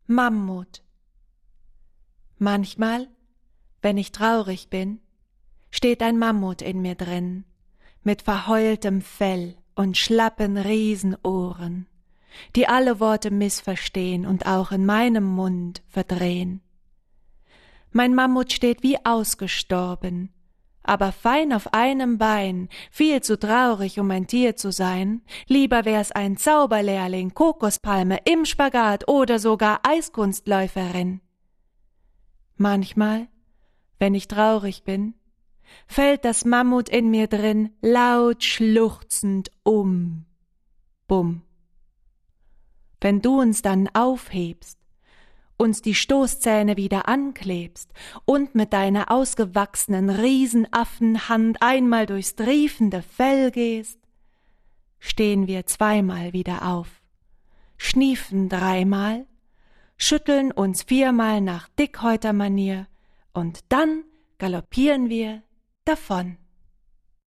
Mammut. Manchmal, wenn ich traurig bin, steht ein Mammut in mir drin, mit verheultem Fell und schlappen Riesenohren, die alle Worte missverstehen und auch in meinem Mund verdrehen. Mein Mammut steht wie ausgestorben, aber fein auf einem Bein, viel zu traurig, um ein Tier zu sein. Lieber wär's ein Zauberlehrling, Kokospalme im Spagat oder sogar Eiskunstläuferin. Manchmal, wenn ich traurig bin, fällt das Mammut in mir drin laut schluchzend um. Bumm. Wenn du uns dann aufhebst, uns die Stoßzähne wieder anklebst und mit deiner ausgewachsenen Riesenaffenhand einmal durchs triefende Fell gehst, stehen wir zweimal wieder auf, schniefen dreimal, schütteln uns viermal nach Dickhäutermanier und dann galoppieren wir davon.